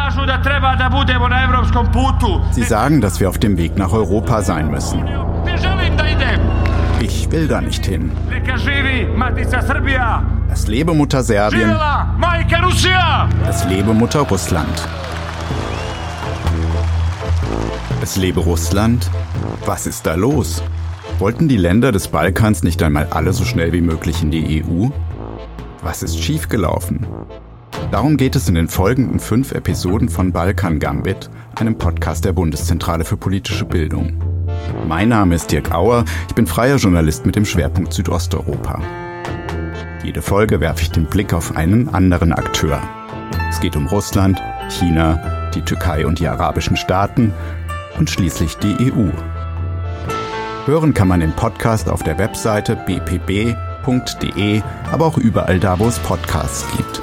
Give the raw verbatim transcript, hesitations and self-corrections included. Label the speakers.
Speaker 1: Sie sagen, dass wir auf dem Weg nach Europa sein müssen. Ich will da nicht hin. Es lebe Mutter Serbien. Es lebe Mutter Russland. Es lebe Russland? Was ist da los? Wollten die Länder des Balkans nicht einmal alle so schnell wie möglich in die E U? Was ist schiefgelaufen? Darum geht es in den folgenden fünf Episoden von Balkan Gambit, einem Podcast der Bundeszentrale für politische Bildung. Mein Name ist Dirk Auer, ich bin freier Journalist mit dem Schwerpunkt Südosteuropa. Jede Folge werfe ich den Blick auf einen anderen Akteur. Es geht um Russland, China, die Türkei und die arabischen Staaten und schließlich die E U. Hören kann man den Podcast auf der Webseite b p b punkt d e, aber auch überall da, wo es Podcasts gibt.